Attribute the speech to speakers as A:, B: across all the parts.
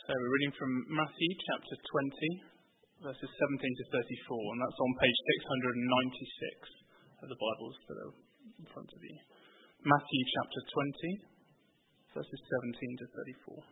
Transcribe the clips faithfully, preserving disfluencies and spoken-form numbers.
A: So we're reading from Matthew chapter twenty, verses seventeen to thirty-four, and that's on page six hundred ninety-six of the Bibles that are in front of you. Matthew chapter twenty, verses seventeen to thirty-four.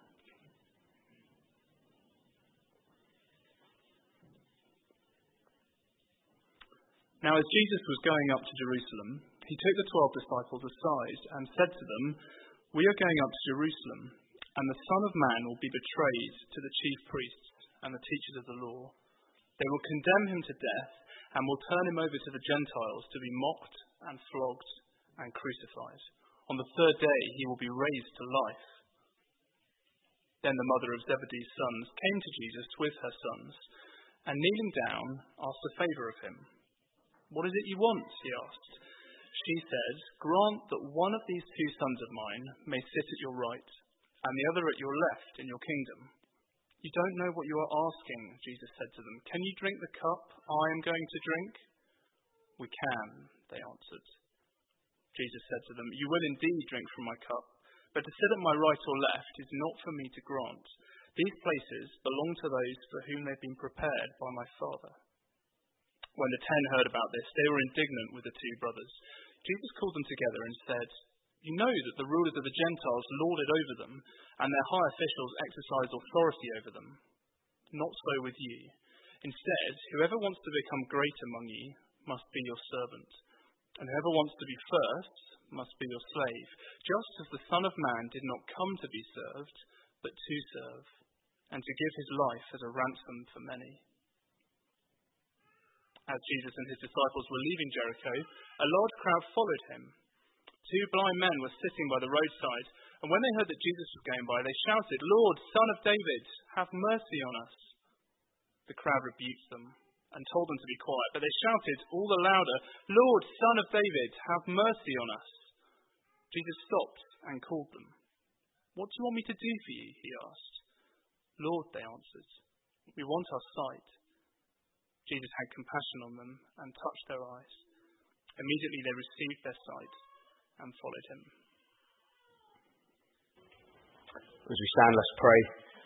A: Now as Jesus was going up to Jerusalem, he took the twelve disciples aside and said to them, "We are going up to Jerusalem, and the Son of Man will be betrayed to the chief priests and the teachers of the law. They will condemn him to death and will turn him over to the Gentiles to be mocked and flogged and crucified. On the third day he will be raised to life." Then the mother of Zebedee's sons came to Jesus with her sons, and kneeling down, asked a favour of him. "What is it you want?" he asked. She said, "Grant that one of these two sons of mine may sit at your right, and the other at your left in your kingdom." "You don't know what you are asking," Jesus said to them. "Can you drink the cup I am going to drink?" "We can," they answered. Jesus said to them, "You will indeed drink from my cup, but to sit at my right or left is not for me to grant. These places belong to those for whom they've been prepared by my Father." When the ten heard about this, they were indignant with the two brothers. Jesus called them together and said, "You know that the rulers of the Gentiles lord it over them, and their high officials exercise authority over them. Not so with you. Instead, whoever wants to become great among you must be your servant, and whoever wants to be first must be your slave, just as the Son of Man did not come to be served, but to serve, and to give his life as a ransom for many." As Jesus and his disciples were leaving Jericho, a large crowd followed him. Two blind men were sitting by the roadside, and when they heard that Jesus was going by, they shouted, "Lord, Son of David, have mercy on us." The crowd rebuked them and told them to be quiet, but they shouted all the louder, "Lord, Son of David, have mercy on us." Jesus stopped and called them. "What do you want me to do for you?" he asked. "Lord," they answered, "we want our sight." Jesus had compassion on them and touched their eyes. Immediately they received their sight and followed him.
B: As we stand, let's pray.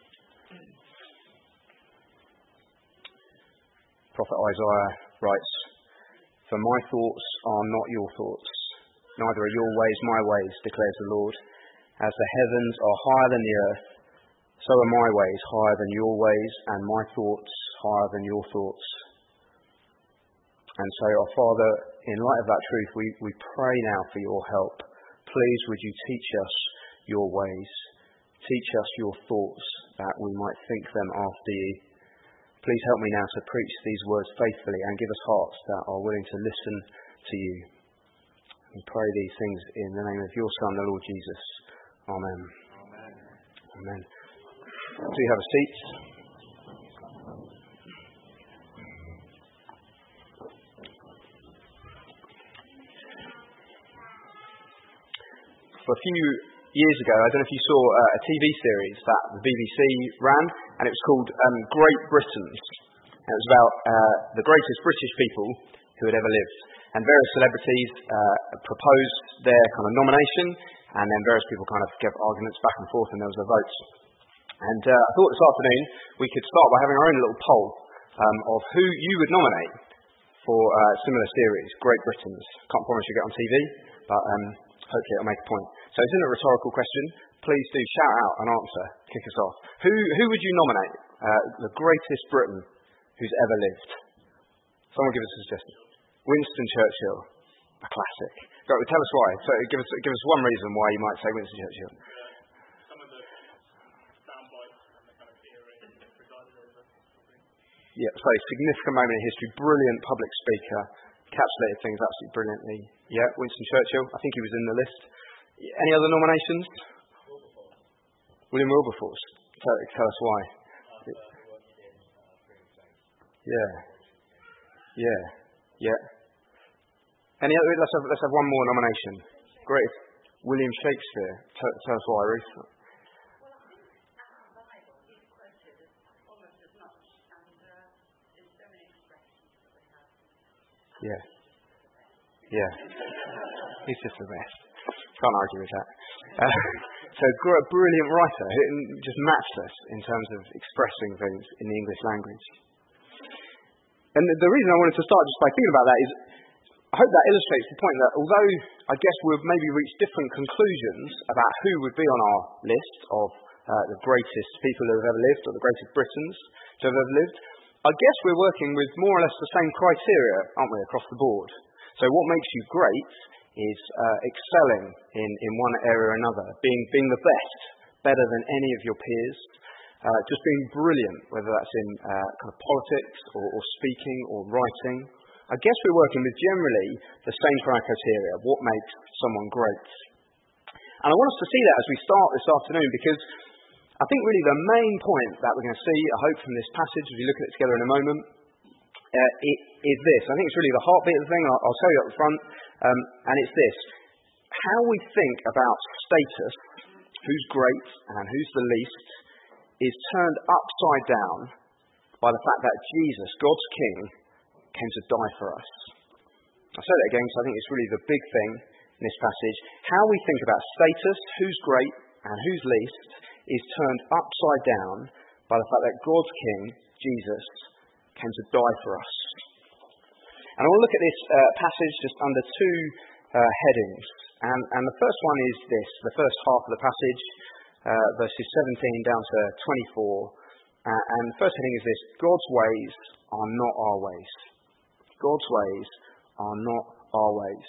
B: Prophet Isaiah writes, "For my thoughts are not your thoughts, neither are your ways my ways, declares the Lord. As the heavens are higher than the earth, so are my ways higher than your ways, and my thoughts higher than your thoughts." And so, our Father, in light of that truth, we, we pray now for your help. Please, would you teach us your ways? Teach us your thoughts, that we might think them after you. Please help me now to preach these words faithfully and give us hearts that are willing to listen to you. We pray these things in the name of your Son, the Lord Jesus. Amen. Amen. Amen. Do you have a seat? For a few years ago, I don't know if you saw uh, a T V series that the B B C ran, and it was called um, Great Britons. And it was about uh, the greatest British people who had ever lived. And various celebrities uh, proposed their kind of nomination, and then various people kind of gave arguments back and forth, and there was a vote. And uh, I thought this afternoon we could start by having our own little poll um, of who you would nominate for a similar series, Great Britons. Can't promise you'll get on T V, but um, hopefully it'll make a point. So it's in a rhetorical question. Please do shout out an answer. Kick us off. Who who would you nominate? Uh, the greatest Briton who's ever lived? Someone give us a suggestion. Winston Churchill. A classic. Go, tell us why. So give us give us one reason why you might say Winston Churchill.
A: Some of the sound bites and the kind of era he presided over.
B: Yeah, so significant moment in history. Brilliant public speaker. Encapsulated things absolutely brilliantly. Yeah, Winston Churchill. I think he was in the list. Any other nominations?
A: Wilberforce.
B: William Wilberforce. Tell, tell us why. Yeah. Yeah. Yeah. Any other? Let's have let's have one more nomination. Great. William Shakespeare. Tell, tell us why, Ruth. Yeah. Yeah. He's just the best. Can't argue with that. Uh, So a brilliant writer who just matched us in terms of expressing things in the English language. And the reason I wanted to start just by thinking about that is I hope that illustrates the point that although I guess we've maybe reached different conclusions about who would be on our list of uh, the greatest people who have ever lived or the greatest Britons to have ever lived, I guess we're working with more or less the same criteria, aren't we, across the board? So what makes you great is uh, excelling in, in one area or another, being, being the best, better than any of your peers, uh, just being brilliant, whether that's in uh, kind of politics or, or speaking or writing. I guess we're working with generally the same criteria, what makes someone great. And I want us to see that as we start this afternoon, because I think really the main point that we're going to see, I hope, from this passage, as we look at it together in a moment, uh, it, is this. I think it's really the heartbeat of the thing. I'll, I'll tell you up front, um, and it's this. How we think about status, who's great and who's the least, is turned upside down by the fact that Jesus, God's King, came to die for us. I'll say that again because I think it's really the big thing in this passage. How we think about status, who's great and who's least, is turned upside down by the fact that God's King, Jesus, came to die for us. And I want to look at this uh, passage just under two uh, headings. And, and the first one is this, the first half of the passage, uh, verses seventeen down to twenty-four. Uh, and the first heading is this: God's ways are not our ways. God's ways are not our ways.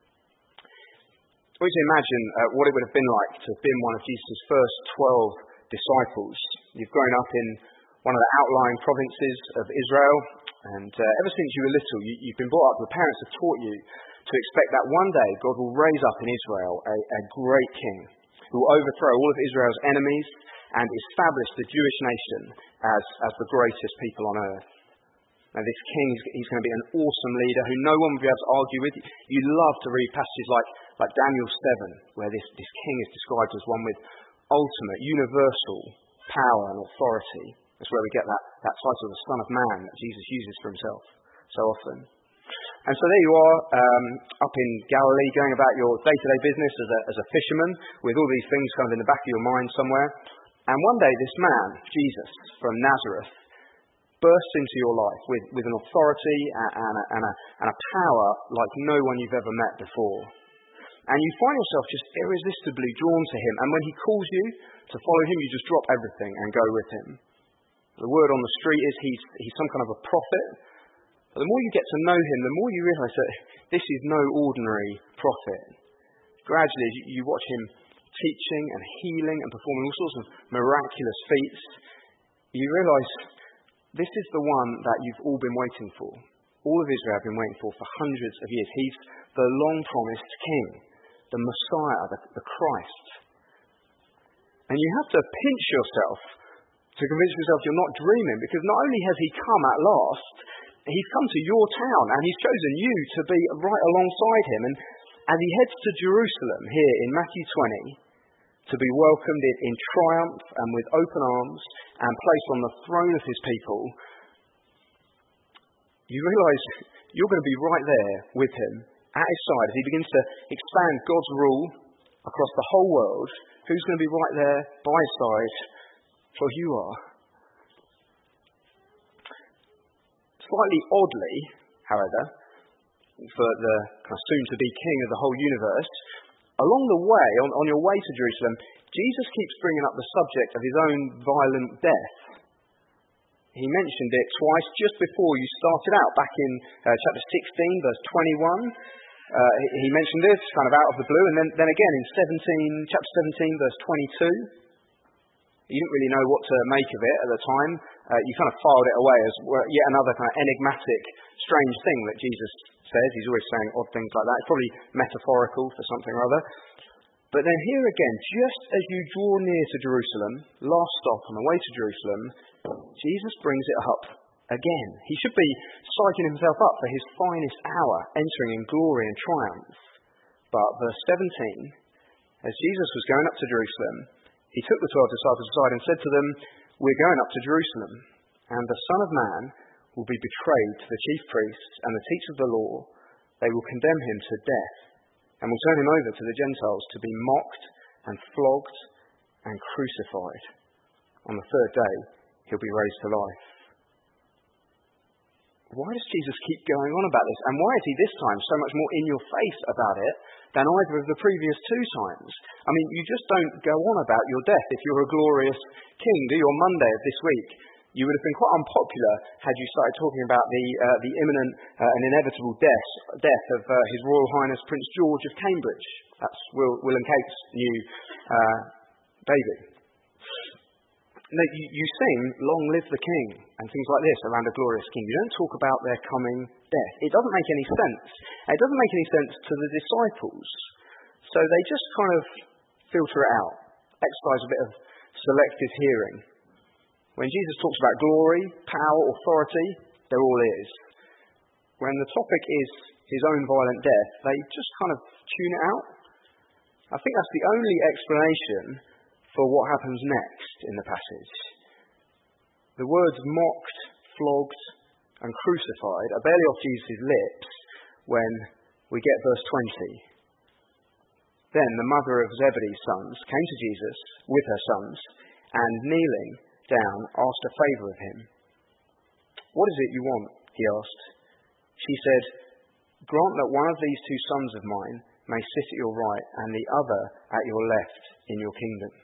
B: I want you to imagine uh, what it would have been like to have been one of Jesus' first twelve disciples. You've grown up in one of the outlying provinces of Israel, and uh, ever since you were little, you, you've been brought up, your parents have taught you to expect that one day God will raise up in Israel a, a great king who will overthrow all of Israel's enemies and establish the Jewish nation as, as the greatest people on earth. Now, this king, he's going to be an awesome leader who no one will be able to argue with. You love to read passages like, like Daniel seven, where this, this king is described as one with ultimate, universal power and authority. That's where we get that, that title, the Son of Man, that Jesus uses for himself so often. And so there you are, um, up in Galilee, going about your day-to-day business as a, as a fisherman, with all these things kind of in the back of your mind somewhere. And one day this man, Jesus, from Nazareth, bursts into your life with, with an authority and a, and, a, and a power like no one you've ever met before. And you find yourself just irresistibly drawn to him. And when he calls you to follow him, you just drop everything and go with him. The word on the street is he's, he's some kind of a prophet. But the more you get to know him, the more you realise that this is no ordinary prophet. Gradually, as you, you watch him teaching and healing and performing all sorts of miraculous feats, you realise this is the one that you've all been waiting for. All of Israel have been waiting for for hundreds of years. He's the long-promised king, the Messiah, the, the Christ. And you have to pinch yourself to convince yourself you're not dreaming, because not only has he come at last, he's come to your town and he's chosen you to be right alongside him. And as he heads to Jerusalem here in Matthew twenty, to be welcomed in, in triumph and with open arms and placed on the throne of his people, you realise you're going to be right there with him at his side as he begins to expand God's rule across the whole world. Who's going to be right there by his side? Well, you are. Slightly oddly, however, for the kind of soon-to-be king of the whole universe, along the way, on, on your way to Jerusalem, Jesus keeps bringing up the subject of his own violent death. He mentioned it twice just before you started out, back in uh, chapter sixteen, verse twenty-one. Uh, he, he mentioned this kind of out of the blue, and then, then again in seventeen, chapter seventeen, verse twenty-two. You didn't really know what to make of it at the time. Uh, you kind of filed it away as yet another kind of enigmatic, strange thing that Jesus says. He's always saying odd things like that. It's probably metaphorical for something or other. But then here again, just as you draw near to Jerusalem, last stop on the way to Jerusalem, Jesus brings it up again. He should be psyching himself up for his finest hour, entering in glory and triumph. But verse seventeen, as Jesus was going up to Jerusalem, he took the twelve disciples aside and said to them, "We're going up to Jerusalem, and the Son of Man will be betrayed to the chief priests and the teachers of the law. They will condemn him to death, and will turn him over to the Gentiles to be mocked and flogged and crucified. On the third day, he'll be raised to life. Why does Jesus keep going on about this? And why is he this time so much more in your face about it than either of the previous two times? I mean, you just don't go on about your death if you're a glorious king, do you? On Monday of this week, you would have been quite unpopular had you started talking about the uh, the imminent uh, and inevitable death death of uh, His Royal Highness Prince George of Cambridge. That's Will, Will and Kate's new uh, baby. No, you, you sing "Long Live the King" and things like this around a glorious king. You don't talk about their coming death. It doesn't make any sense. It doesn't make any sense to the disciples. So they just kind of filter it out, exercise a bit of selective hearing. When Jesus talks about glory, power, authority, they're all ears. When the topic is his own violent death, they just kind of tune it out. I think that's the only explanation for what happens next in the passage. The words mocked, flogged, and crucified are barely off Jesus' lips when we get verse twenty. Then the mother of Zebedee's sons came to Jesus with her sons, and kneeling down, asked a favour of him. "What is it you want?" he asked. She said, "Grant that one of these two sons of mine may sit at your right and the other at your left in your kingdom."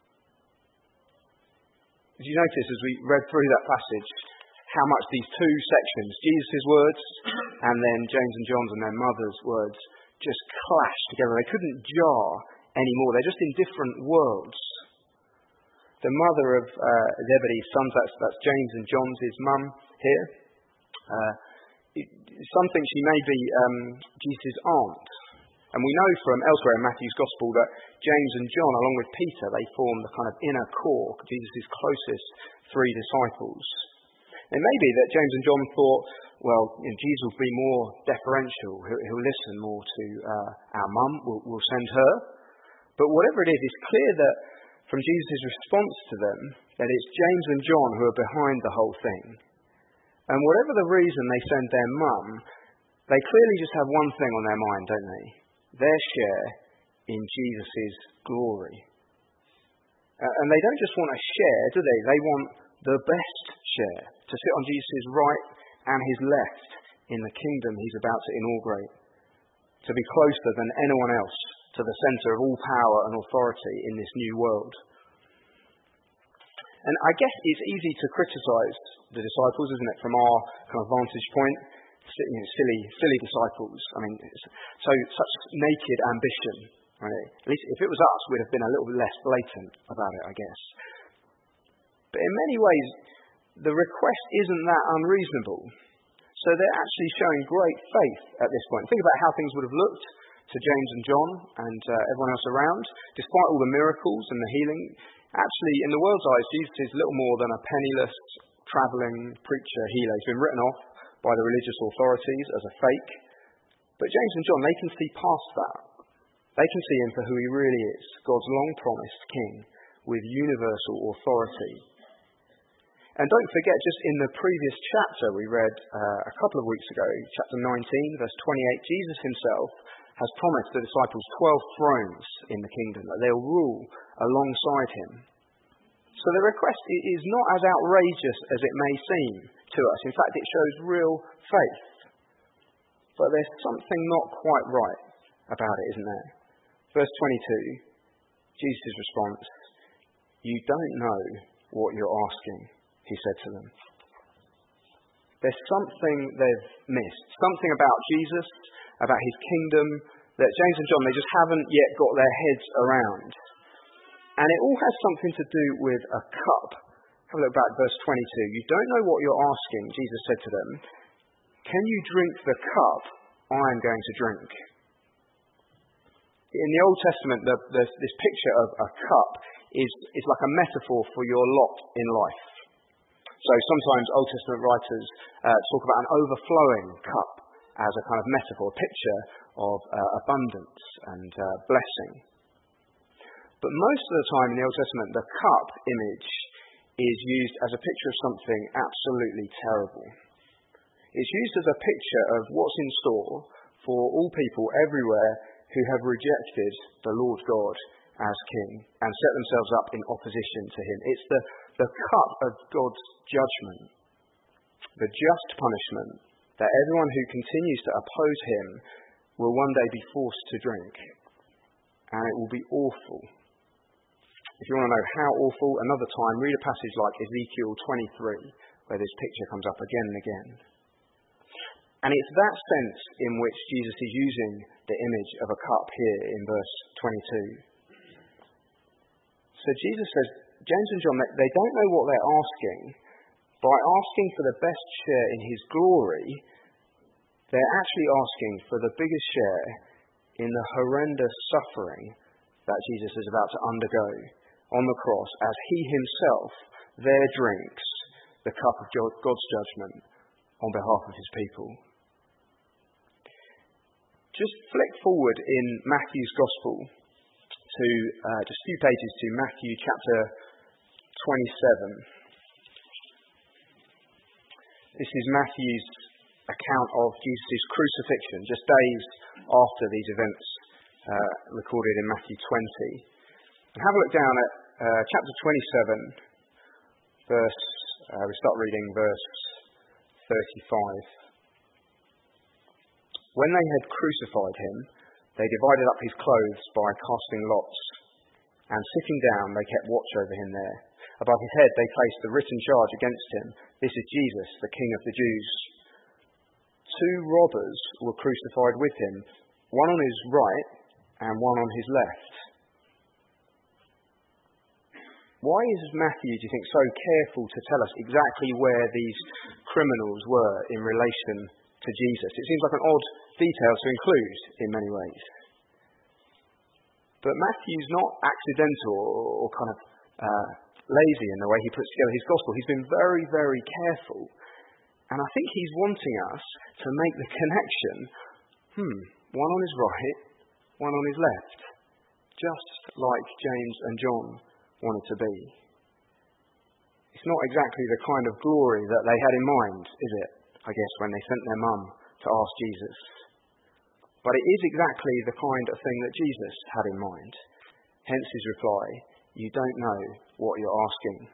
B: Did you notice as we read through that passage how much these two sections, Jesus' words and then James and John's and their mother's words, just clash together? They couldn't jar anymore. They're just in different worlds. The mother of uh, Zebedee's sons, that's, that's James and John's his mum here. Uh, it, some think she may be um, Jesus' aunt. And we know from elsewhere in Matthew's Gospel that James and John, along with Peter, they form the kind of inner core, Jesus' closest three disciples. It may be that James and John thought, well, you know, Jesus will be more deferential. He'll, he'll listen more to uh, our mum. We'll, we'll send her. But whatever it is, it's clear that from Jesus' response to them, that it's James and John who are behind the whole thing. And whatever the reason they send their mum, they clearly just have one thing on their mind, don't they? Their share in Jesus' glory. Uh, and they don't just want a share, do they? They want the best share, to sit on Jesus' right and his left in the kingdom he's about to inaugurate, to be closer than anyone else to the centre of all power and authority in this new world. And I guess it's easy to criticise the disciples, isn't it, from our kind of vantage point? You know, silly, silly disciples. I mean, so such naked ambition. Right? At least if it was us, we'd have been a little bit less blatant about it, I guess. But in many ways, the request isn't that unreasonable. So they're actually showing great faith at this point. Think about how things would have looked to James and John and uh, everyone else around, despite all the miracles and the healing. Actually, in the world's eyes, Jesus is little more than a penniless, travelling preacher healer. He's been written off by the religious authorities as a fake. But James and John, they can see past that. They can see him for who he really is, God's long-promised king with universal authority. And don't forget, just in the previous chapter we read uh, a couple of weeks ago, chapter nineteen, verse twenty-eight, Jesus himself has promised the disciples twelve thrones in the kingdom, that they'll rule alongside him. So the request is not as outrageous as it may seem to us. In fact, it shows real faith. But there's something not quite right about it, isn't there? Verse twenty-two, Jesus' response, "You don't know what you're asking," he said to them. There's something they've missed. Something about Jesus, about his kingdom, that James and John, they just haven't yet got their heads around. And it all has something to do with a cup. Have a look back at verse twenty-two. "You don't know what you're asking," Jesus said to them. "Can you drink the cup I am going to drink?" In the Old Testament, the, the, this picture of a cup is, is like a metaphor for your lot in life. So sometimes Old Testament writers uh, talk about an overflowing cup as a kind of metaphor, a picture of uh, abundance and uh, blessing. But most of the time in the Old Testament, the cup image is used as a picture of something absolutely terrible. It's used as a picture of what's in store for all people everywhere who have rejected the Lord God as king and set themselves up in opposition to him. It's the, the cup of God's judgment, the just punishment that everyone who continues to oppose him will one day be forced to drink. And it will be awful. If you want to know how awful, another time, read a passage like Ezekiel twenty-three, where this picture comes up again and again. And it's that sense in which Jesus is using the image of a cup here in verse twenty-two. So Jesus says, James and John, they don't know what they're asking. By asking for the best share in his glory, they're actually asking for the biggest share in the horrendous suffering that Jesus is about to undergo on the cross as he himself there drinks the cup of God's judgment on behalf of his people. Just flick forward in Matthew's Gospel to uh, just a few pages to Matthew chapter twenty-seven. This is Matthew's account of Jesus' crucifixion, just days after these events uh, recorded in Matthew twenty. And have a look down at uh, chapter twenty-seven, verse, uh, we start reading verse thirty-five. When they had crucified him, they divided up his clothes by casting lots, and sitting down they kept watch over him there. Above his head they placed the written charge against him, "This is Jesus, the King of the Jews." Two robbers were crucified with him, one on his right and one on his left. Why is Matthew, do you think, so careful to tell us exactly where these criminals were in relation to Jesus? It seems like an odd detail to include in many ways. But Matthew's not accidental or, or kind of uh, lazy in the way he puts together his gospel. He's been very, very careful. And I think he's wanting us to make the connection, hmm, one on his right, one on his left, just like James and John wanted to be. It's not exactly the kind of glory that they had in mind, is it, I guess, when they sent their mum to ask Jesus. But it is exactly the kind of thing that Jesus had in mind. Hence his reply, "You don't know what you're asking."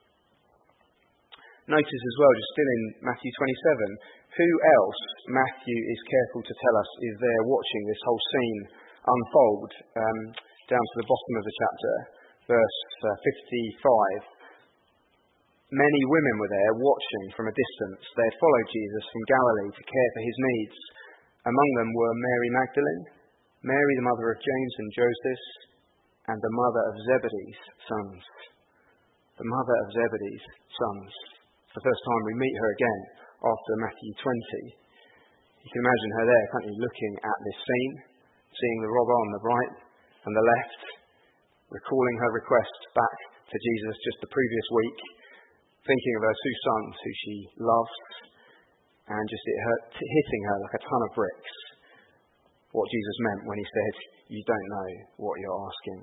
B: Notice as well, just still in Matthew twenty-seven, who else Matthew is careful to tell us is there watching this whole scene unfold, um, down to the bottom of the chapter, verse uh, fifty-five. Many women were there watching from a distance. They had followed Jesus from Galilee to care for his needs. Among them were Mary Magdalene, Mary the mother of James and Joseph, and the mother of Zebedee's sons. The mother of Zebedee's sons. It's the first time we meet her again after Matthew twenty. You can imagine her there, can't you, looking at this scene, seeing the robber on the right and the left, recalling her request back to Jesus just the previous week, thinking of her two sons who she loves, and just it hurt, hitting her like a ton of bricks what Jesus meant when he said, "You don't know what you're asking."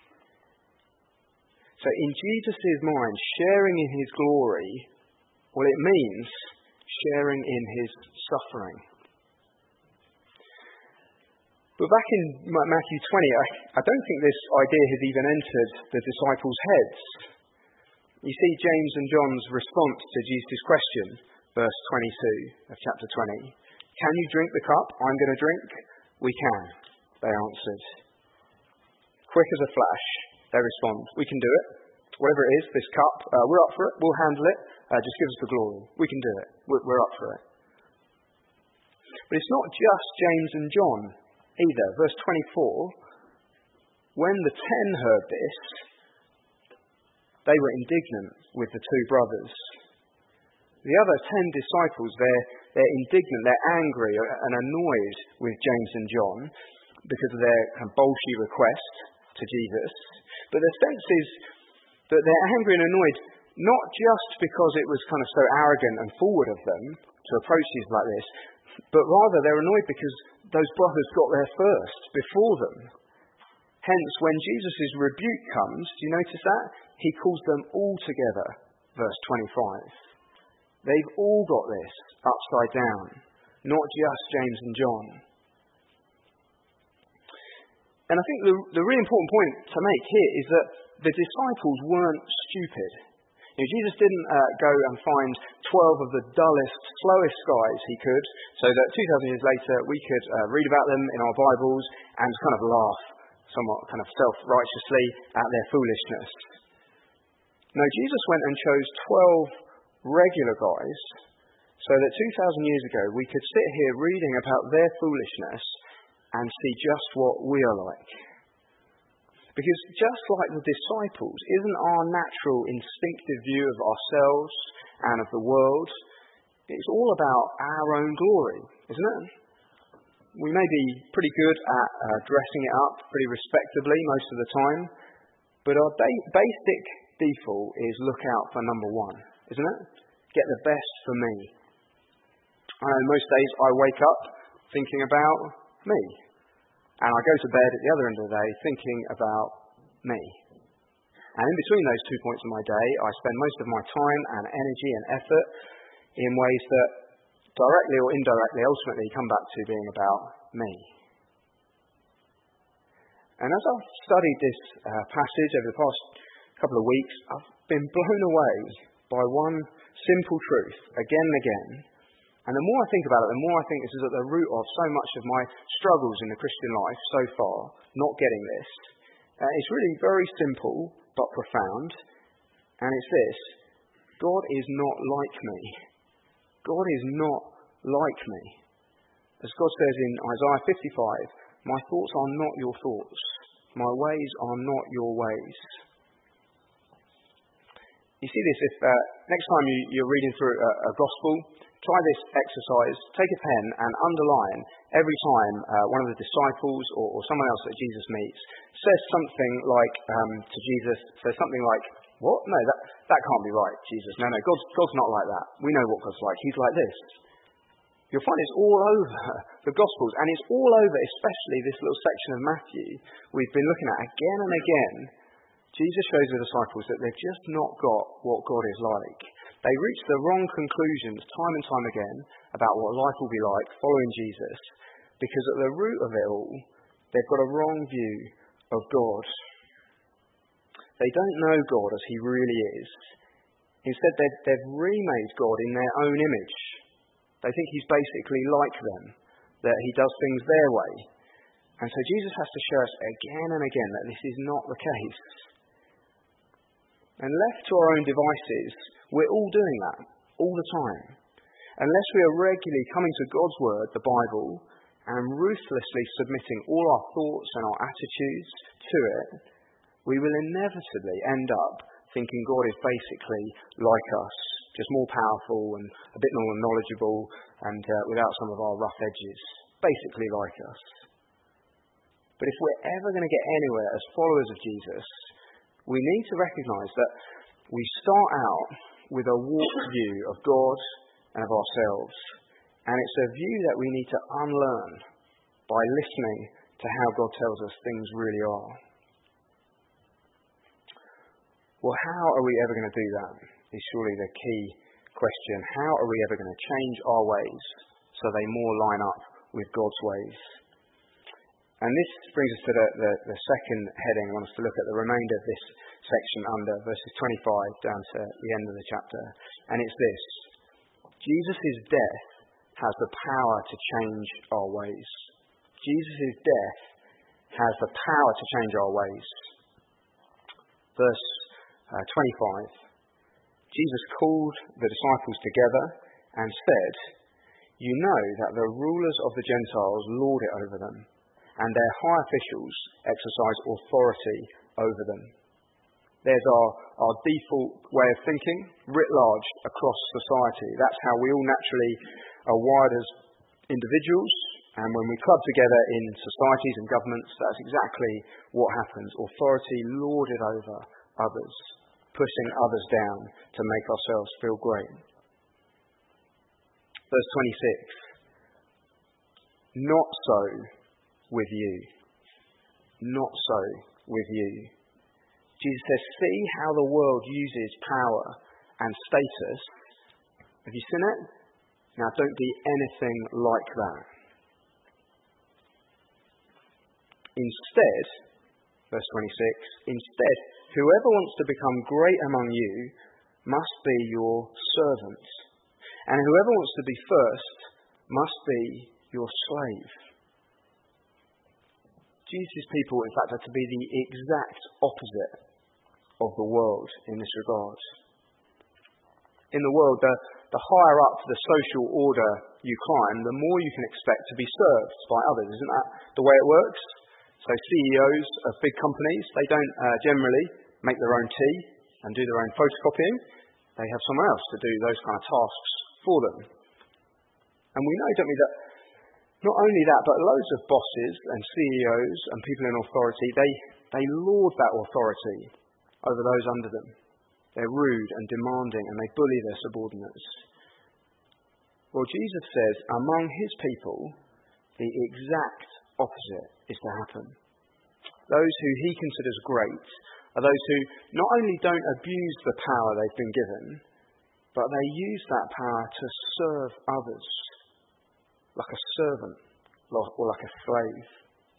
B: So in Jesus' mind, sharing in his glory, well, it means sharing in his suffering. But back in Matthew twenty, I, I don't think this idea has even entered the disciples' heads. You see James and John's response to Jesus' question, verse twenty-two of chapter twenty. "Can you drink the cup I'm going to drink?" "We can," they answered. Quick as a flash, they respond, "We can do it. Whatever it is, this cup, uh, we're up for it. We'll handle it. Uh, just give us the glory. We can do it. We're, we're up for it." But it's not just James and John either. Verse twenty-four, when the ten heard this, they were indignant with the two brothers. The other ten disciples, they're, they're indignant, they're angry and annoyed with James and John because of their kind of bolshy request to Jesus. But the sense is that they're angry and annoyed not just because it was kind of so arrogant and forward of them to approach Jesus like this, but rather they're annoyed because those brothers got there first, before them. Hence, when Jesus' rebuke comes, do you notice that? He calls them all together, verse twenty-five. They've all got this upside down, not just James and John. And I think the, the really important point to make here is that the disciples weren't stupid. You know, Jesus didn't uh, go and find twelve of the dullest, slowest guys he could, so that two thousand years later we could uh, read about them in our Bibles and kind of laugh somewhat kind of self-righteously at their foolishness. No, Jesus went and chose twelve regular guys so that two thousand years ago we could sit here reading about their foolishness and see just what we are like. Because just like the disciples, isn't our natural instinctive view of ourselves and of the world, it's all about our own glory, isn't it? We may be pretty good at uh, dressing it up pretty respectably most of the time, but our ba- basic default is look out for number one, isn't it? Get the best for me. I know most days I wake up thinking about me. And I go to bed at the other end of the day thinking about me. And in between those two points of my day, I spend most of my time and energy and effort in ways that directly or indirectly ultimately come back to being about me. And as I've studied this uh, passage over the past couple of weeks, I've been blown away by one simple truth again and again. And the more I think about it, the more I think this is at the root of so much of my struggles in the Christian life so far, not getting this. Uh, it's really very simple but profound. And it's this: God is not like me. God is not like me. As God says in Isaiah fifty-five, my thoughts are not your thoughts. My ways are not your ways. You see this if uh, next time you, you're reading through a, a gospel, try this exercise, take a pen and underline every time uh, one of the disciples or, or someone else that Jesus meets says something like um, to Jesus, says something like, what? No, that, that can't be right, Jesus. No, no, God's, God's not like that. We know what God's like. He's like this. You'll find it's all over the Gospels, and it's all over especially this little section of Matthew we've been looking at again and again. Jesus shows the disciples that they've just not got what God is like. They reach the wrong conclusions time and time again about what life will be like following Jesus, because at the root of it all, they've got a wrong view of God. They don't know God as he really is. Instead, they've, they've remade God in their own image. They think he's basically like them, that he does things their way. And so Jesus has to show us again and again that this is not the case. And left to our own devices, we're all doing that, all the time. Unless we are regularly coming to God's word, the Bible, and ruthlessly submitting all our thoughts and our attitudes to it, we will inevitably end up thinking God is basically like us, just more powerful and a bit more knowledgeable and uh, without some of our rough edges, basically like us. But if we're ever going to get anywhere as followers of Jesus, we need to recognise that we start out with a warped view of God and of ourselves. And it's a view that we need to unlearn by listening to how God tells us things really are. Well, how are we ever going to do that is surely the key question. How are we ever going to change our ways so they more line up with God's ways? And this brings us to the, the, the second heading. I want us to look at the remainder of this section under verses twenty-five down to the end of the chapter. And it's this: Jesus' death has the power to change our ways. Jesus' death has the power to change our ways. Verse uh, twenty-five. Jesus called the disciples together and said, "You know that the rulers of the Gentiles lord it over them, and their high officials exercise authority over them." There's our, our default way of thinking, writ large across society. That's how we all naturally are wired as individuals, and when we club together in societies and governments, that's exactly what happens. Authority lorded over others, pushing others down to make ourselves feel great. Verse twenty-six. Not so with you. Not so with you. Jesus says, see how the world uses power and status. Have you seen it? Now don't be anything like that. Instead, verse twenty-six, instead, whoever wants to become great among you must be your servant, and whoever wants to be first must be your slave. Jesus' people, in fact, are to be the exact opposite of the world in this regard. In the world, the, the higher up the social order you climb, the more you can expect to be served by others. Isn't that the way it works? So C E Os of big companies, they don't uh, generally make their own tea and do their own photocopying. They have someone else to do those kind of tasks for them. And we know, don't we, that not only that, but loads of bosses and C E Os and people in authority, they, they lord that authority over those under them. They're rude and demanding, and they bully their subordinates. Well, Jesus says, among his people, the exact opposite is to happen. Those who he considers great are those who not only don't abuse the power they've been given, but they use that power to serve others, like a servant or like a slave.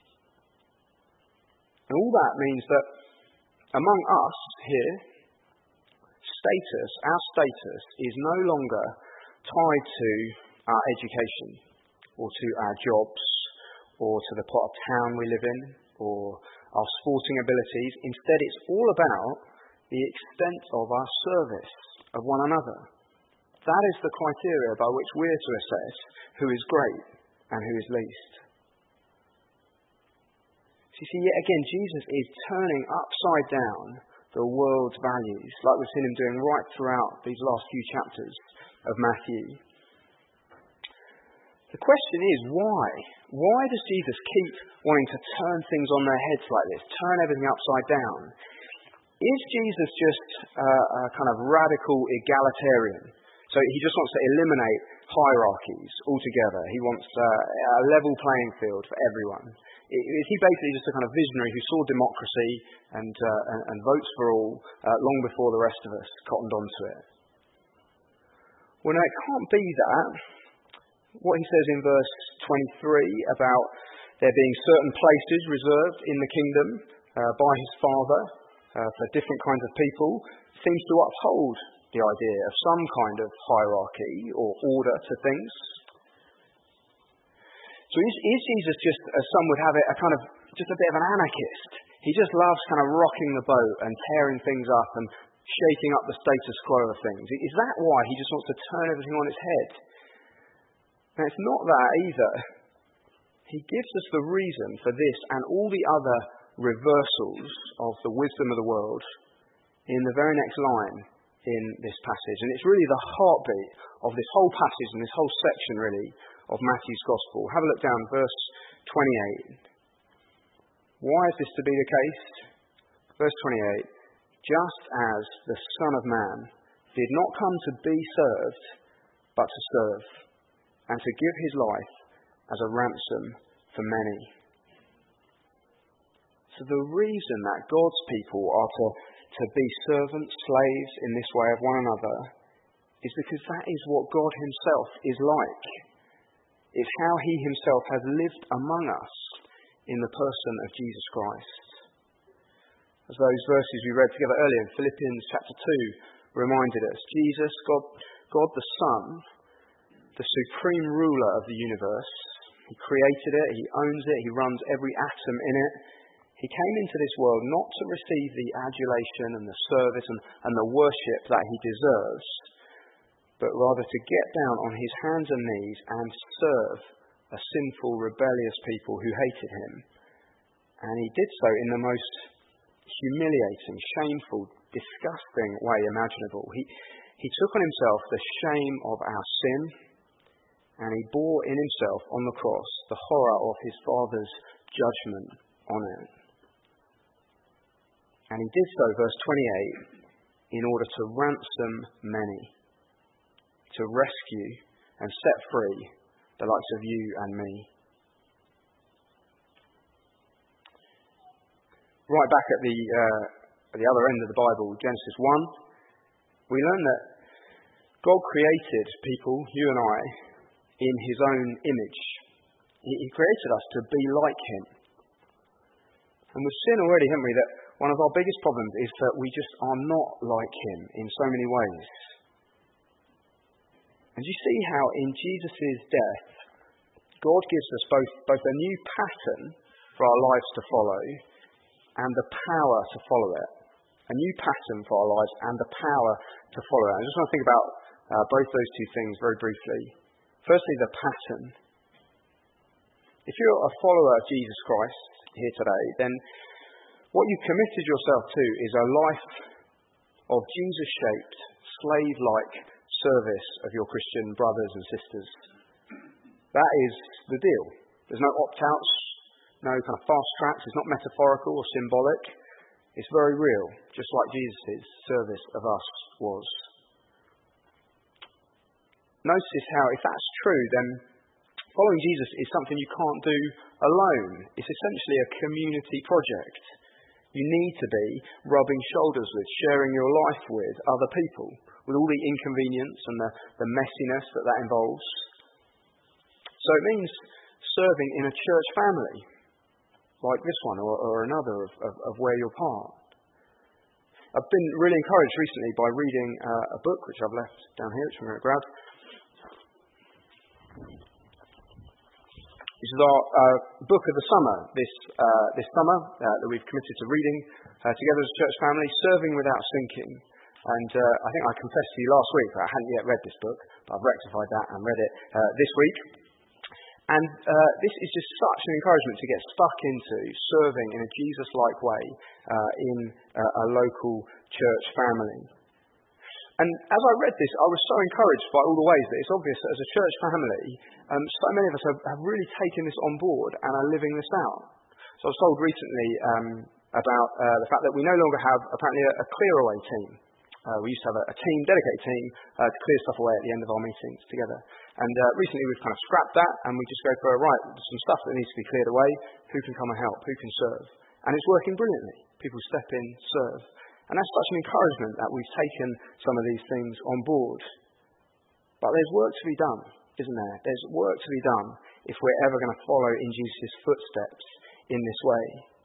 B: And all that means that among us here, status, our status is no longer tied to our education or to our jobs or to the part of town we live in or our sporting abilities. Instead, it's all about the extent of our service of one another. That is the criteria by which we're to assess who is great and who is least. So you see, yet again, Jesus is turning upside down the world's values, like we've seen him doing right throughout these last few chapters of Matthew. The question is, why? Why does Jesus keep wanting to turn things on their heads like this, turn everything upside down? Is Jesus just uh, a kind of radical egalitarian? So he just wants to eliminate hierarchies altogether. He wants uh, a level playing field for everyone. Is he basically just a kind of visionary who saw democracy and, uh, and, and votes for all uh, long before the rest of us cottoned onto it? Well, no, it can't be that. What he says in verse twenty-three about there being certain places reserved in the kingdom uh, by his Father uh, for different kinds of people seems to uphold the idea of some kind of hierarchy or order to things. So is, is Jesus just, as some would have it, a kind of just a bit of an anarchist? He just loves kind of rocking the boat and tearing things up and shaking up the status quo of things. Is that why he just wants to turn everything on its head? Now, it's not that either. He gives us the reason for this and all the other reversals of the wisdom of the world in the very next line in this passage. And it's really the heartbeat of this whole passage and this whole section, really, of Matthew's Gospel. Have a look down, verse twenty-eight. Why is this to be the case? Verse twenty-eight. Just as the Son of Man did not come to be served, but to serve, and to give his life as a ransom for many. So the reason that God's people are to, to be servants, slaves in this way of one another, is because that is what God himself is like. It's how he himself has lived among us in the person of Jesus Christ. As those verses we read together earlier in Philippians chapter two reminded us, Jesus, God, God the Son, the supreme ruler of the universe, he created it, he owns it, he runs every atom in it. He came into this world not to receive the adulation and the service and, and the worship that he deserves, but rather to get down on his hands and knees and serve a sinful, rebellious people who hated him. And he did so in the most humiliating, shameful, disgusting way imaginable. He, he took on himself the shame of our sin, and he bore in himself on the cross the horror of his Father's judgment on it. And he did so, verse twenty-eight, in order to ransom many, to rescue and set free the likes of you and me. Right back at the, uh, at the other end of the Bible, Genesis one, we learn that God created people, you and I, in his own image. He, he created us to be like him. And we've seen already, haven't we, that one of our biggest problems is that we just are not like him in so many ways. And you see how in Jesus' death, God gives us both, both a new pattern for our lives to follow and the power to follow it. A new pattern for our lives and the power to follow it. I just want to think about uh, both those two things very briefly. Firstly, the pattern. If you're a follower of Jesus Christ here today, then what you've committed yourself to is a life of Jesus-shaped, slave-like service of your Christian brothers and sisters. That is the deal. There's no opt-outs, no kind of fast tracks. It's not metaphorical or symbolic. It's very real, just like Jesus' service of us was. Notice how, if that's true, then following Jesus is something you can't do alone. It's essentially a community project. You need to be rubbing shoulders with, sharing your life with other people, with all the inconvenience and the, the messiness that that involves. So it means serving in a church family, like this one or, or another of, of, of where you're part. I've been really encouraged recently by reading uh, a book, which I've left down here, which I'm going to grab. This is our uh, book of the summer, this uh, this summer, uh, that we've committed to reading uh, together as a church family, Serving Without Sinking. And uh, I think I confessed to you last week that I hadn't yet read this book, but I've rectified that and read it uh, this week. And uh, this is just such an encouragement to get stuck into serving in a Jesus-like way uh, in uh, a local church family. And as I read this, I was so encouraged by all the ways that it's obvious that as a church family, um, so many of us have, have really taken this on board and are living this out. So I was told recently um, about uh, the fact that we no longer have apparently a, a clear-away team. Uh, we used to have a, a team, dedicated team, uh, to clear stuff away at the end of our meetings together. And uh, recently we've kind of scrapped that and we just go for, right, there's some stuff that needs to be cleared away. Who can come and help? Who can serve? And it's working brilliantly. People step in, serve. And that's such an encouragement that we've taken some of these things on board. But there's work to be done, isn't there? There's work to be done if we're ever going to follow in Jesus' footsteps in this way.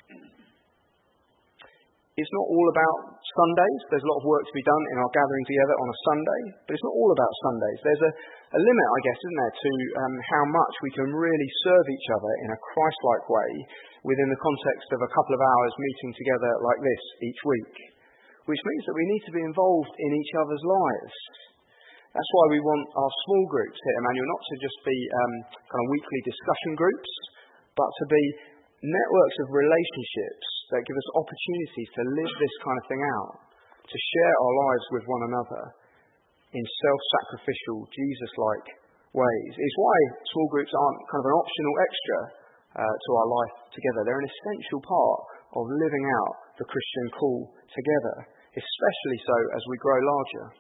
B: It's not all about Sundays. There's a lot of work to be done in our gathering together on a Sunday, but it's not all about Sundays. There's a, a limit, I guess, isn't there, to um, how much we can really serve each other in a Christ-like way within the context of a couple of hours meeting together like this each week, which means that we need to be involved in each other's lives. That's why we want our small groups here, Emmanuel, not to just be um, kind of weekly discussion groups, but to be networks of relationships that give us opportunities to live this kind of thing out, to share our lives with one another in self-sacrificial, Jesus-like ways. It's why small groups aren't kind of an optional extra uh, to our life together. They're an essential part of living out the Christian call together, especially so as we grow larger.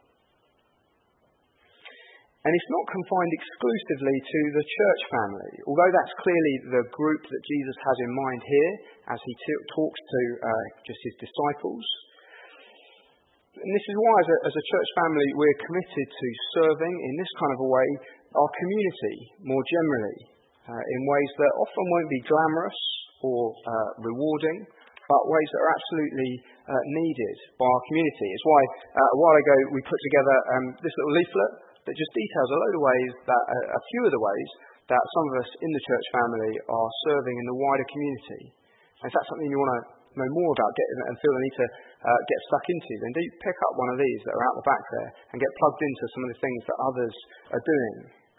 B: And it's not confined exclusively to the church family, although that's clearly the group that Jesus has in mind here as he t- talks to uh, just his disciples. And this is why, as a, as a church family, we're committed to serving in this kind of a way our community more generally, uh, in ways that often won't be glamorous or uh, rewarding, but ways that are absolutely uh, needed by our community. It's why uh, a while ago we put together um, this little leaflet that just details a load of ways, that uh, a few of the ways that some of us in the church family are serving in the wider community. And if that's something you want to know more about get, and feel the need to uh, get stuck into, then do pick up one of these that are out the back there and get plugged into some of the things that others are doing.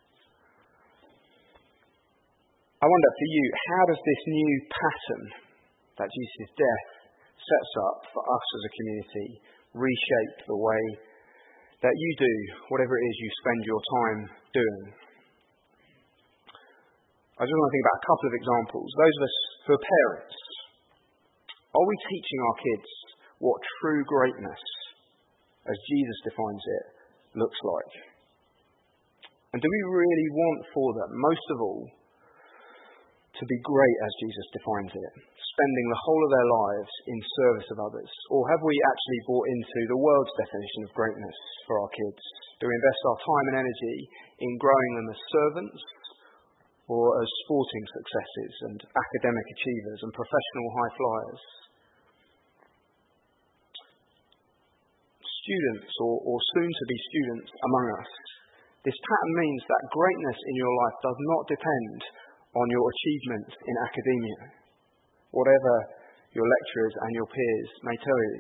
B: I wonder for you, how does this new pattern that Jesus' death sets up for us as a community reshape the way that you do whatever it is you spend your time doing? I just want to think about a couple of examples. Those of us who are parents, are we teaching our kids what true greatness, as Jesus defines it, looks like? And do we really want for them, most of all, to be great as Jesus defines it, spending the whole of their lives in service of others? Or have we actually bought into the world's definition of greatness for our kids? Do we invest our time and energy in growing them as servants or as sporting successes and academic achievers and professional high flyers. Students or, or soon-to-be students among us, this pattern means that greatness in your life does not depend on your achievements in academia, whatever your lecturers and your peers may tell you.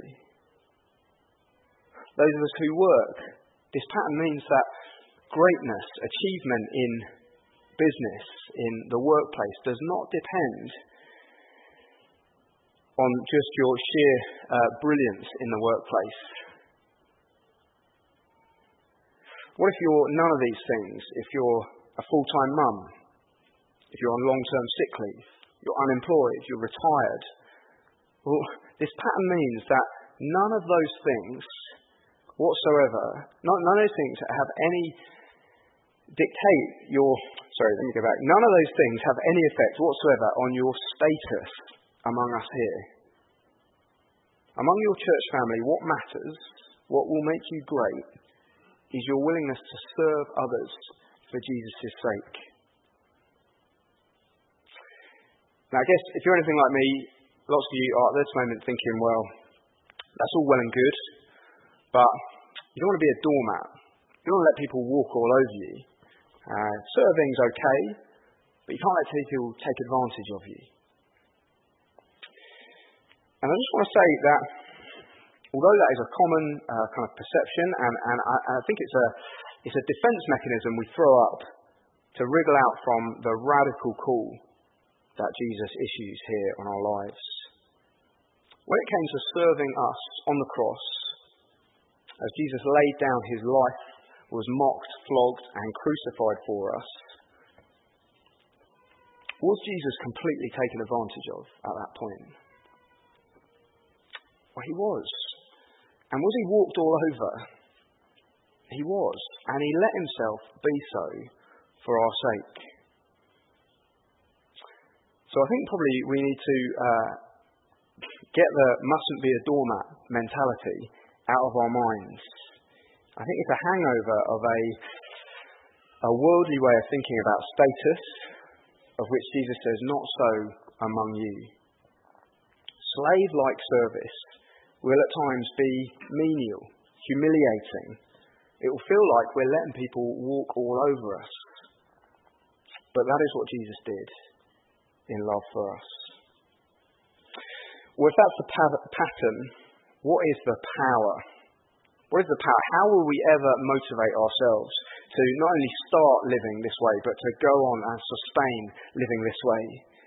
B: Those of us who work, this pattern means that greatness, achievement in business, in the workplace, does not depend on just your sheer uh, brilliance in the workplace. What if you're none of these things? If you're a full-time mum, if you're on long-term sick leave, you're unemployed, you're retired. Well, this pattern means that none of those things whatsoever, none, none of those things have any dictate your, sorry, let me go back. None of those things have any effect whatsoever on your status among us here. Among your church family, what matters, what will make you great, is your willingness to serve others for Jesus' sake. Now, I guess if you're anything like me, lots of you are at this moment thinking, well, that's all well and good, but you don't want to be a doormat. You don't want to let people walk all over you. Uh, serving's okay, but you can't let people take advantage of you. And I just want to say that although that is a common uh, kind of perception, and, and I, I think it's a, it's a defense mechanism we throw up to wriggle out from the radical call that Jesus issues here on our lives. When it came to serving us on the cross, as Jesus laid down his life, was mocked, flogged, and crucified for us, was Jesus completely taken advantage of at that point? Well, he was. And was he walked all over? He was. And he let himself be so for our sake. So I think probably we need to uh, get the mustn't be a doormat mentality out of our minds. I think it's a hangover of a, a worldly way of thinking about status, of which Jesus says, not so among you. Slave-like service will at times be menial, humiliating. It will feel like we're letting people walk all over us. But that is what Jesus did in love for us. Well, if that's the pattern, what is the power? What is the power? How will we ever motivate ourselves to not only start living this way, but to go on and sustain living this way?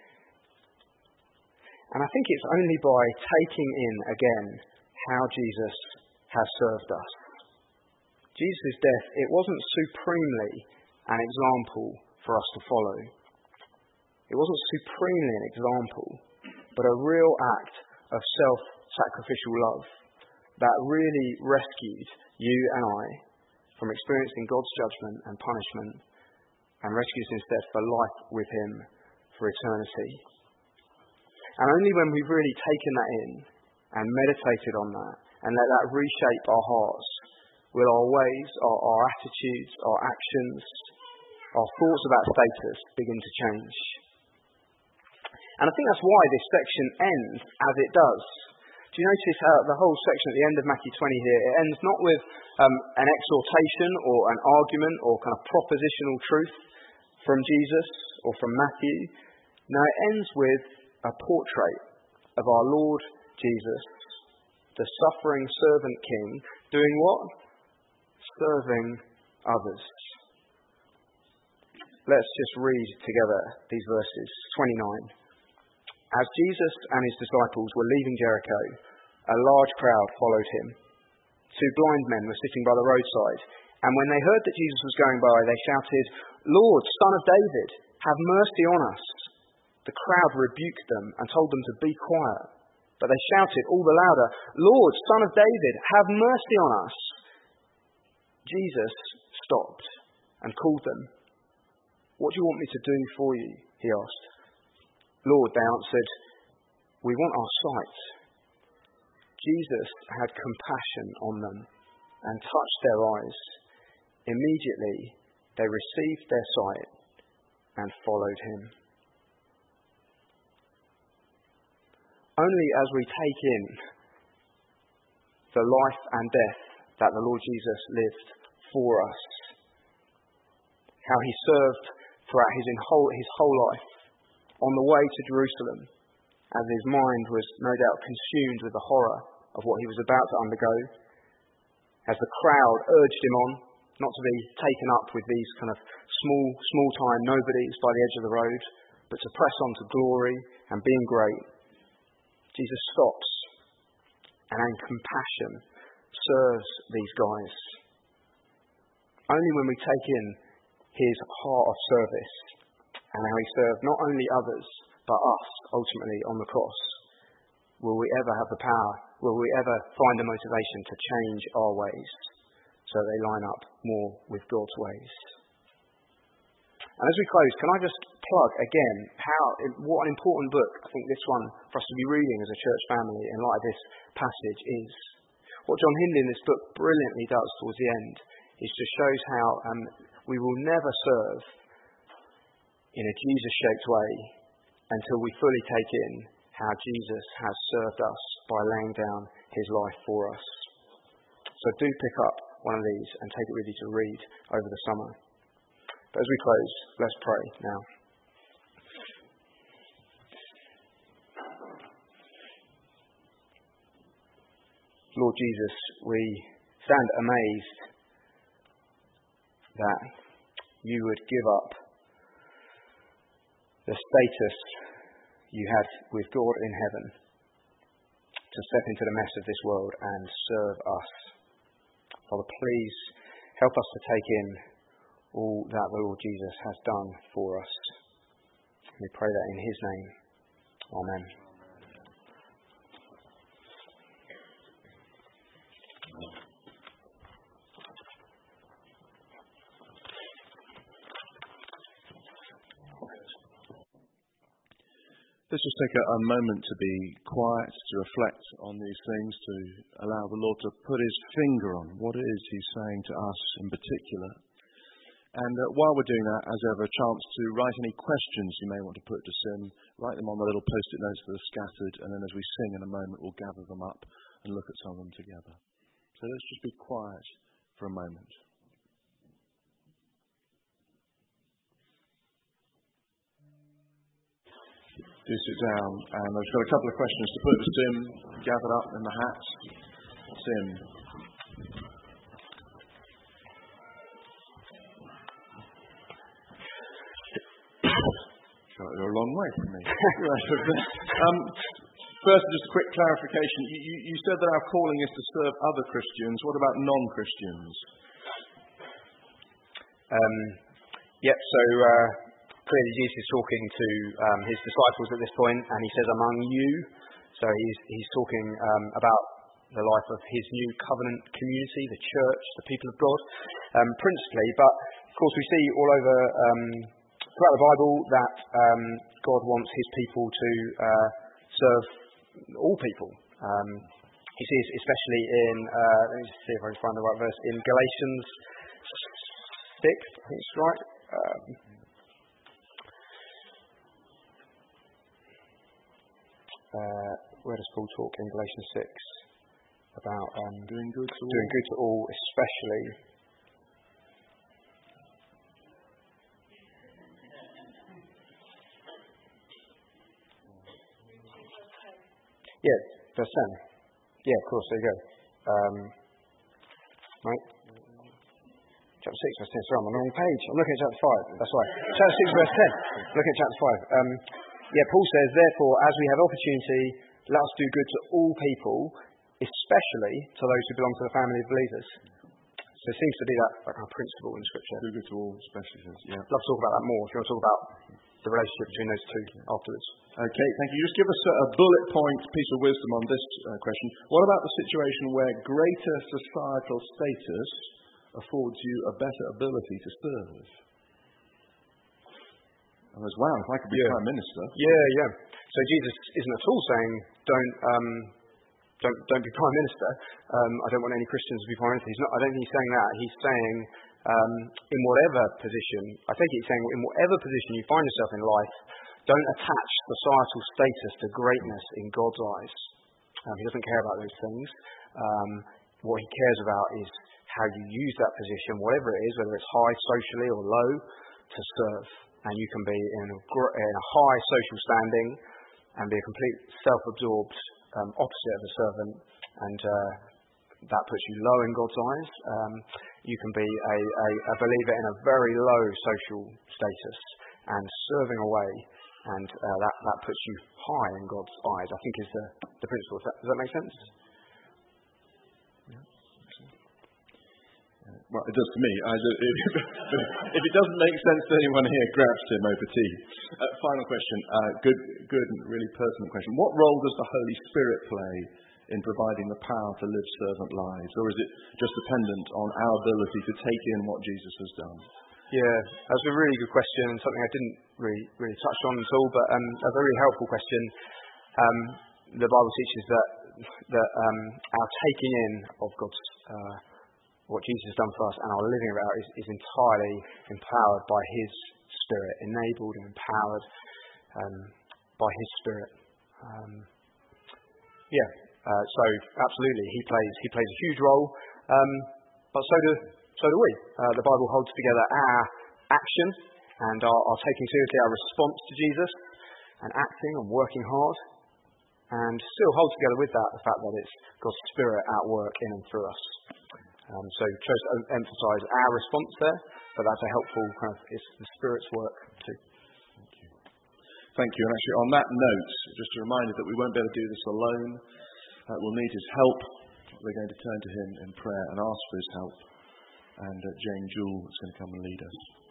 B: And I think it's only by taking in again how Jesus has served us. Jesus' death, it wasn't supremely an example for us to follow. It wasn't supremely an example, but a real act of self-sacrificial love that really rescued you and I from experiencing God's judgment and punishment, and rescues instead for life with him for eternity. And only when we've really taken that in and meditated on that and let that reshape our hearts will our ways, our, our attitudes, our actions, our thoughts about status begin to change. And I think that's why this section ends as it does. Do you notice how the whole section at the end of Matthew twenty here, it ends not with um, an exhortation or an argument or kind of propositional truth from Jesus or from Matthew. No, it ends with a portrait of our Lord Jesus, the suffering servant king, doing what? Serving others. Let's just read together these verses. twenty-nine. As Jesus and his disciples were leaving Jericho, a large crowd followed him. Two blind men were sitting by the roadside, and when they heard that Jesus was going by, they shouted, "Lord, Son of David, have mercy on us." The crowd rebuked them and told them to be quiet, but they shouted all the louder, "Lord, Son of David, have mercy on us." Jesus stopped and called them. "What do you want me to do for you?" he asked. "Lord," they answered, "we want our sight." Jesus had compassion on them and touched their eyes. Immediately they received their sight and followed him. Only as we take in the life and death that the Lord Jesus lived for us, how he served throughout his whole, his whole life, on the way to Jerusalem, as his mind was no doubt consumed with the horror of what he was about to undergo, as the crowd urged him on, not to be taken up with these kind of small, small-time nobodies by the edge of the road, but to press on to glory and being great. Jesus stops and in compassion serves these guys. Only when we take in his heart of service and how he served not only others, but us, ultimately, on the cross, will we ever have the power, will we ever find the motivation to change our ways so they line up more with God's ways. And as we close, can I just plug again how what an important book I think this one for us to be reading as a church family in light of this passage is. What John Hindley in this book brilliantly does towards the end is just shows how um, we will never serve in a Jesus-shaped way until we fully take in how Jesus has served us by laying down his life for us. So do pick up one of these and take it with you to read over the summer. But as we close, let's pray now. Lord Jesus, we stand amazed that you would give up the status you had with God in heaven to step into the mess of this world and serve us. Father, please help us to take in all that the Lord Jesus has done for us. We pray that in his name. Amen.
C: Let's just take a, a moment to be quiet, to reflect on these things, to allow the Lord to put his finger on what it is he's saying to us in particular. And uh, while we're doing that, as ever, a chance to write any questions you may want to put to Sim. Write them on the little post-it notes that are scattered, and then as we sing in a moment, we'll gather them up and look at some of them together. So let's just be quiet for a moment. Do sit down, and I've got a couple of questions to put to Sim, gathered up in the hat. Sim. You're a long way from me. um, first, just a quick clarification. You, you, you said that our calling is to serve other Christians. What about non-Christians?
B: Um, yep, so uh, clearly Jesus is talking to um, his disciples at this point, and he says, among you. So he's, he's talking um, about the life of his new covenant community, the church, the people of God, um, principally. But, of course, we see all over um, throughout the Bible that um, God wants his people to uh, serve all people. Um, he sees especially in, uh, let me just see if I can find the right verse, in Galatians six, I think it's right. Um, uh, where does Paul talk in Galatians six about um,
C: doing good to all?
B: Doing good to all, especially. Yeah, verse ten. Yeah, of course, there you go. Um, right? Chapter six, verse ten. Sorry, I'm on the wrong page. I'm looking at chapter five. That's right. Chapter six, verse ten. Looking at chapter five. Um, yeah, Paul says, therefore, as we have opportunity, let us do good to all people, especially to those who belong to the family of believers. So it seems to be that, that kind of principle in Scripture.
C: Do good to all, especially. Yeah.
B: I'd love to talk about that more if you want to talk about the relationship between those two afterwards.
C: Okay, thank you. Just give us a, a bullet point piece of wisdom on this uh, question. What about the situation where greater societal status affords you a better ability to serve? And as wow, if I could be
B: yeah.
C: Prime Minister.
B: Yeah, yeah. So Jesus isn't at all saying don't um, don't, don't be Prime Minister. Um, I don't want any Christians to be Prime Minister. He's not, I don't think he's saying that. He's saying um, in whatever position, I think he's saying in whatever position you find yourself in life, don't attach societal status to greatness in God's eyes. Um, he doesn't care about those things. Um, what he cares about is how you use that position, whatever it is, whether it's high socially or low, to serve. And you can be in a, in a high social standing and be a complete self-absorbed um, opposite of a servant, and uh, that puts you low in God's eyes. Um, you can be a, a, a believer in a very low social status and serving away, and uh, that, that puts you high in God's eyes, I think is the, the principle. Does that, does that make sense?
C: Well, it does to me. I, if it doesn't make sense to anyone here, grabs Tim over tea. Uh, final question. Uh, good, good and really personal question. What role does the Holy Spirit play in providing the power to live servant lives? Or is it just dependent on our ability to take in what Jesus has done?
B: Yeah, that's a really good question and something I didn't really, really touch on at all, but um, that's a really helpful question. Um, the Bible teaches that, that um, our taking in of God's uh, what Jesus has done for us and our living about is, is entirely empowered by His Spirit, enabled and empowered um, by His Spirit. Um, yeah, uh, so absolutely, He plays He plays a huge role, um, but so do so do we. Uh, the Bible holds together our action and our, our taking seriously our response to Jesus and acting and working hard, and still holds together with that the fact that it's God's Spirit at work in and through us. Um, so chose to emphasise our response there, but that's a helpful kind of, it's the Spirit's work too.
C: Thank you. Thank you. And actually on that note, just a reminder that we won't be able to do this alone. Uh, we'll need his help. We're going to turn to him in prayer and ask for his help. And uh, Jane Jewell is going to come and lead us.